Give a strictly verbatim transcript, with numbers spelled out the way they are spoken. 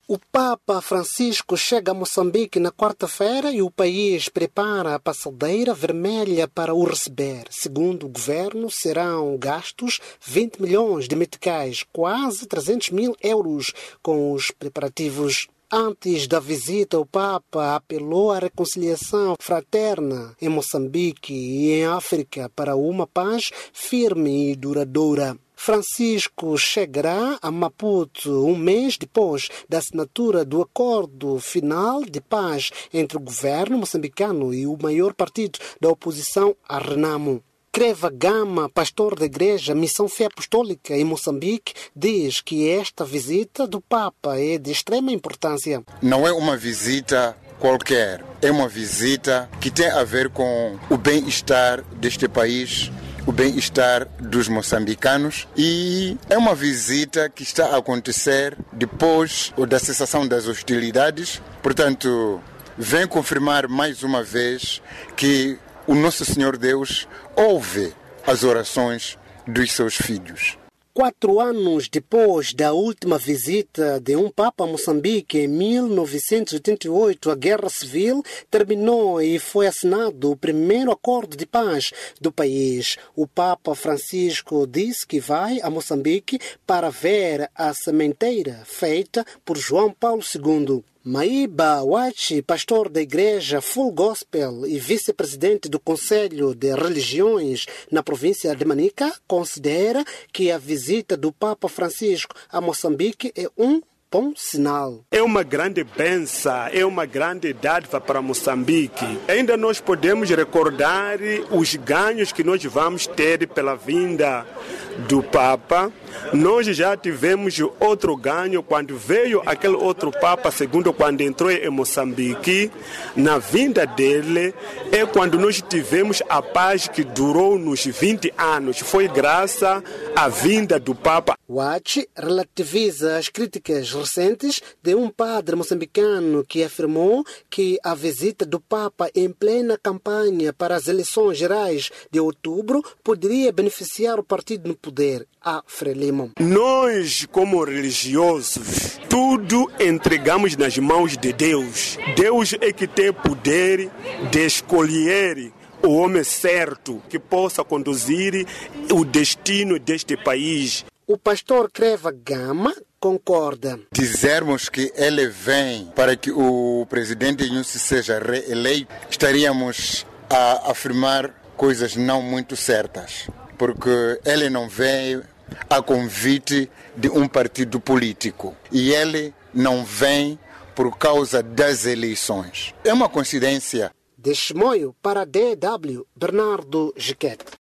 O Papa Francisco chega a Moçambique na quarta-feira e o país prepara a passadeira vermelha para o receber. Segundo o governo, serão gastos vinte milhões de meticais, quase trezentos mil euros, com os preparativos. Antes da visita, o Papa apelou à reconciliação fraterna em Moçambique e em África para uma paz firme e duradoura. Francisco chegará a Maputo um mês depois da assinatura do acordo final de paz entre o governo moçambicano e o maior partido da oposição, a Renamo. Creva Gama, pastor da Igreja Missão Fé Apostólica em Moçambique, diz que esta visita do Papa é de extrema importância. Não é uma visita qualquer, é uma visita que tem a ver com o bem-estar deste país, o bem-estar dos moçambicanos, e é uma visita que está a acontecer depois da cessação das hostilidades. Portanto, vem confirmar mais uma vez que o nosso Senhor Deus ouve as orações dos seus filhos. Quatro anos depois da última visita de um Papa a Moçambique, em mil novecentos e oitenta e oito, a Guerra Civil terminou e foi assinado o primeiro acordo de paz do país. O Papa Francisco disse que vai a Moçambique para ver a sementeira feita por João Paulo segundo. Maiba Wachi, pastor da Igreja Full Gospel e vice-presidente do Conselho de Religiões na província de Manica, considera que a visita do Papa Francisco a Moçambique é um bom sinal. É uma grande bênção, é uma grande dádiva para Moçambique. Ainda nós podemos recordar os ganhos que nós vamos ter pela vinda do Papa. Nós já tivemos outro ganho quando veio aquele outro Papa, segundo quando entrou em Moçambique. Na vinda dele é quando nós tivemos a paz que durou nos vinte anos. Foi graças à vinda do Papa. Wachi relativiza as críticas recentes de um padre moçambicano que afirmou que a visita do Papa em plena campanha para as eleições gerais de outubro poderia beneficiar o partido no poder, a Frelimo. Nós, como religiosos, tudo entregamos nas mãos de Deus. Deus é que tem poder de escolher o homem certo que possa conduzir o destino deste país. O pastor Creva Gama concorda. Dizermos que ele vem para que o presidente Nyusi seja reeleito, estaríamos a afirmar coisas não muito certas, porque ele não vem a convite de um partido político e ele não vem por causa das eleições. É uma coincidência. De Chimoio para a D W, Bernardo Giquete.